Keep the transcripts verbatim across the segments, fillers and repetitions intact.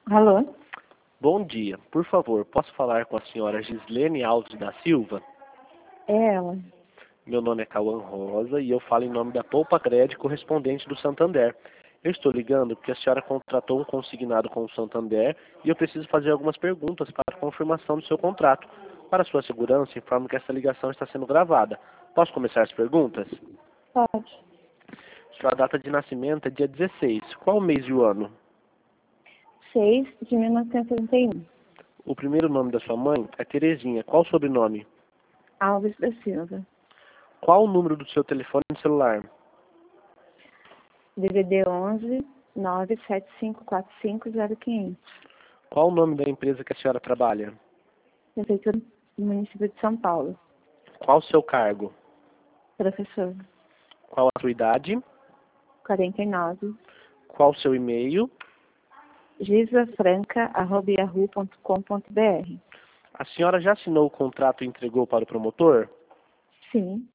Alô? Bom dia. Por favor, posso falar com a senhora Gislene Alves da Silva? É ela. Meu nome é Cauã Rosa e eu falo em nome da Poupa Crédito correspondente do Santander. Eu estou ligando porque a senhora contratou um consignado com o Santander e eu preciso fazer algumas perguntas para a confirmação do seu contrato. Para sua segurança, informo que essa ligação está sendo gravada. Posso começar as perguntas? Pode. Sua data de nascimento é dia dezesseis. Qual o mês e o ano? seis de mil novecentos e setenta e um. O primeiro nome da sua mãe é Terezinha. Qual o sobrenome? Alves da Silva. Qual o número do seu telefone celular? D D D onze nove sete cinco quatro cinco zero quinhentos. Qual o nome da empresa que a senhora trabalha? Prefeitura do município de São Paulo. Qual o seu cargo? Professor. Qual a sua idade? quarenta e nove. Qual o seu e-mail? gisafranca arroba yahoo ponto com ponto br. A senhora já assinou o contrato e entregou para o promotor? Sim.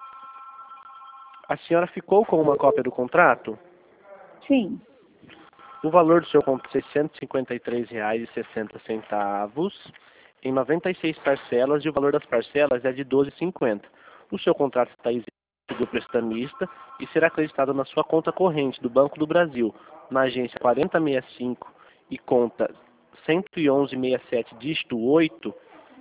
A senhora ficou com uma cópia do contrato? Sim. O valor do seu contrato é seiscentos e cinquenta e três reais e sessenta centavos em noventa e seis parcelas e o valor das parcelas é de doze reais e cinquenta centavos. O seu contrato está isento do prestamista e será acreditado na sua conta corrente do Banco do Brasil, na agência quarenta sessenta e cinco e conta cento e onze sessenta e sete, dígito oito,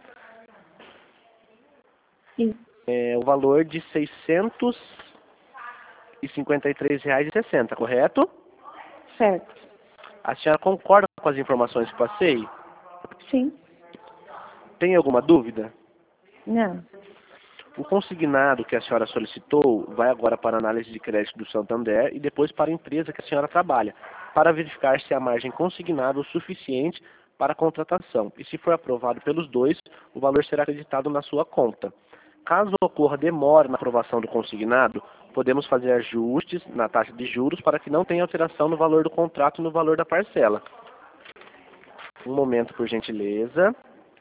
E, é, o valor de seiscentos e cinquenta e três reais e sessenta centavos, correto? certo. A senhora concorda com as informações que passei? Sim. Tem alguma dúvida? Não. O consignado que a senhora solicitou vai agora para a análise de crédito do Santander e depois para a empresa que a senhora trabalha, para verificar se a margem consignada é o suficiente para a contratação. E se for aprovado pelos dois, o valor será acreditado na sua conta. Caso ocorra demora na aprovação do consignado, podemos fazer ajustes na taxa de juros para que não tenha alteração no valor do contrato e no valor da parcela. Um momento, por gentileza.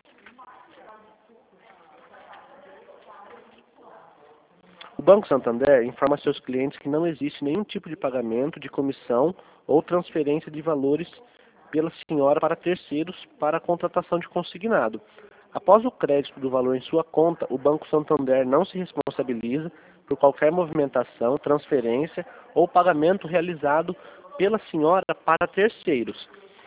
O Banco Santander informa a seus clientes que não existe nenhum tipo de pagamento de comissão ou transferência de valores pela senhora para terceiros para a contratação de consignado. Após o crédito do valor em sua conta, o Banco Santander não se responsabiliza por qualquer movimentação, transferência ou pagamento realizado pela senhora para terceiros.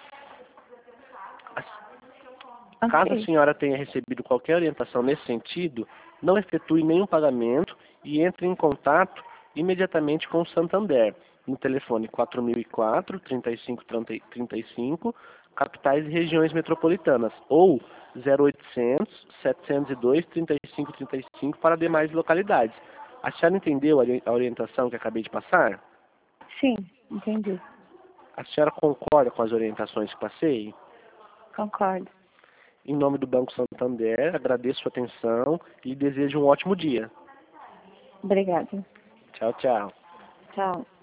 Caso a Ok. senhora tenha recebido qualquer orientação nesse sentido, não efetue nenhum pagamento e entre em contato imediatamente com o Santander, no telefone quatro mil e quatro, trinta e cinco trinta e cinco, capitais e regiões metropolitanas, ou zero oitocentos, setecentos e dois, trinta e cinco trinta e cinco para demais localidades. A senhora entendeu a orientação que acabei de passar? Sim, entendi. A senhora concorda com as orientações que passei? Concordo. Em nome do Banco Santander, agradeço sua atenção e desejo um ótimo dia. Obrigada. Tchau, tchau. Tchau.